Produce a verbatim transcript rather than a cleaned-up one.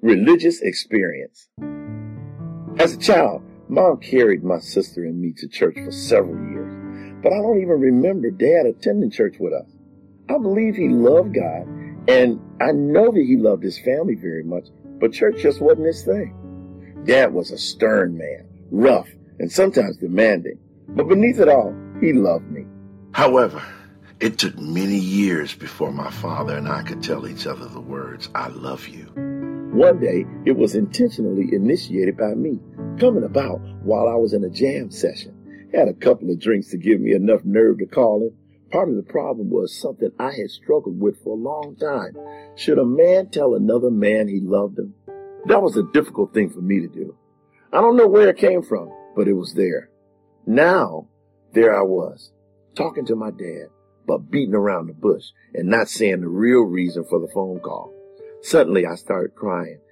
Religious experience. As a child, Mom carried my sister and me to church for several years, but I don't even remember Dad attending church with us. I believe he loved God, and I know that he loved his family very much, but church just wasn't his thing. Dad was a stern man, rough, and sometimes demanding, but beneath it all, he loved me. However, it took many years before my father and I could tell each other the words, "I love you." One day, it was intentionally initiated by me, coming about while I was in a jam session. Had a couple of drinks to give me enough nerve to call him. Part of the problem was something I had struggled with for a long time. Should a man tell another man he loved him? That was a difficult thing for me to do. I don't know where it came from, but it was there. Now, there I was, talking to my dad, but beating around the bush and not saying the real reason for the phone call. Suddenly, I started crying,